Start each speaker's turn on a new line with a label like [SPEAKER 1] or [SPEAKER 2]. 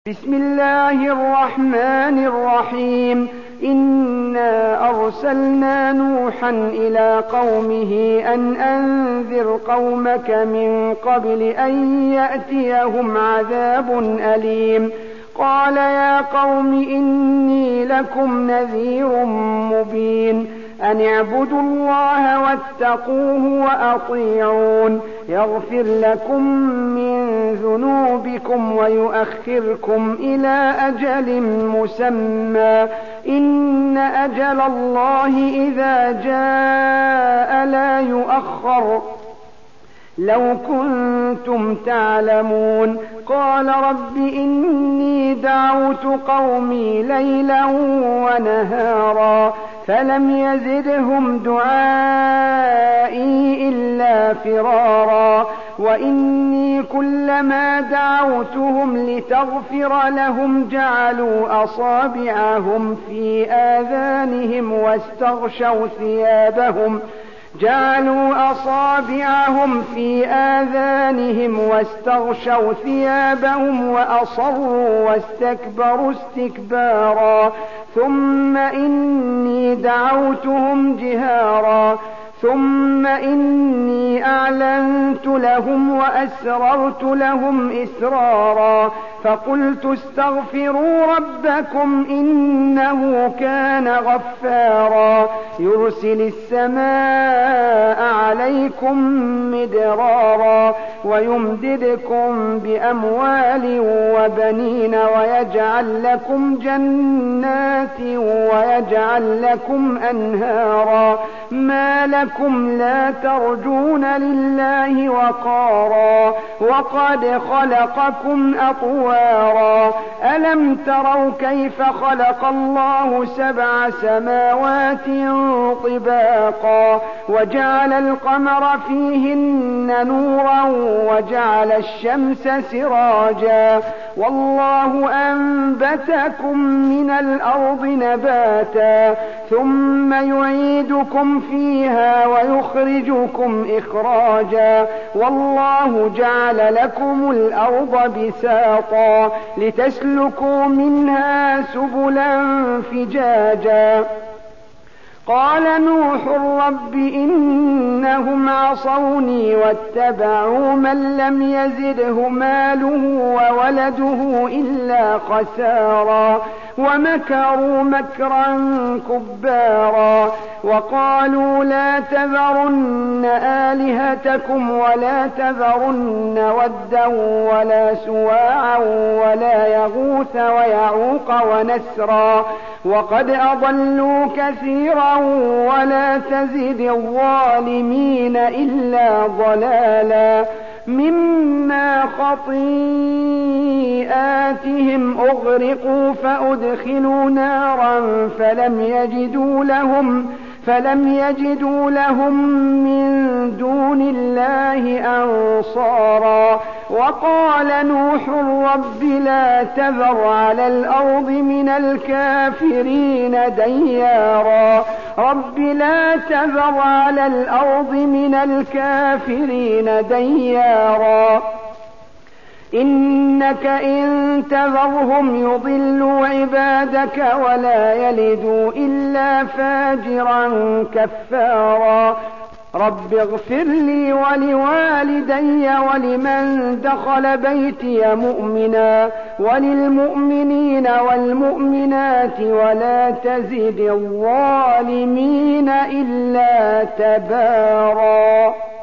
[SPEAKER 1] بسم الله الرحمن الرحيم. إنا أرسلنا نوحا إلى قومه أن أنذر قومك من قبل أن يأتيهم عذاب أليم. قال يا قوم إني لكم نذير مبين أن اعبدوا الله واتقوه وأطيعون يغفر لكم من ذنوبكم ويؤخركم إلى أجل مسمى إن أجل الله إذا جاء لا يؤخر لو كنتم تعلمون. قال رب إني دعوت قومي ليلا ونهارا فلم يزدهم دعائي إلا فرارا وإني كلما دعوتهم لتغفر لهم جعلوا أصابعهم في آذانهم واستغشوا ثيابهم وأصروا واستكبروا استكبارا ثم إني دعوتهم جهارا ثم إني أعلنت لهم وأسررت لهم إسرارا فقلت استغفروا ربكم إنه كان غفارا يرسل السماء عليكم مدرارا ويمددكم بأموال وبنين ويجعل لكم جنات ويجعل لكم أنهارا ما لكم لا ترجون لله وقارا وقد خلقكم أطوارا ألم تروا كيف خلق الله 7 سماوات طباقا وجعل القمر فيهن نورا وجعل الشمس سراجا والله أنبتكم من الأرض نباتا ثم يعيدكم فيها ويخرجكم إخراجا والله جعل لكم الأرض بساطا لتسلكوا منها سبلا فجاجا. قال نوح رب إنهم عصوني واتبعوا من لم يزده ماله وولده إلا خسارا ومكروا مكرا كبارا وقالوا لا تذرن آلهتكم ولا تذرن ودا ولا سواعا ولا يغوث ويعوق ونسرا وقد أضلوا كثيرا ولا تزد الظالمين إلا ضلالا مما خطيئاتهم أغرقوا فأدخلوا نارا فلم يجدوا لهم من دون الله أنصارا. وقال نوح رب لا تذر على الأرض من الكافرين ديارا إنك إن تذرهم يضلوا عبادك ولا يلدوا إلا فاجرا كفارا. رب اغفر لي ولوالدي ولمن دخل بيتي مؤمنا وللمؤمنين والمؤمنات ولا تزد الظالمين إلا تبارا.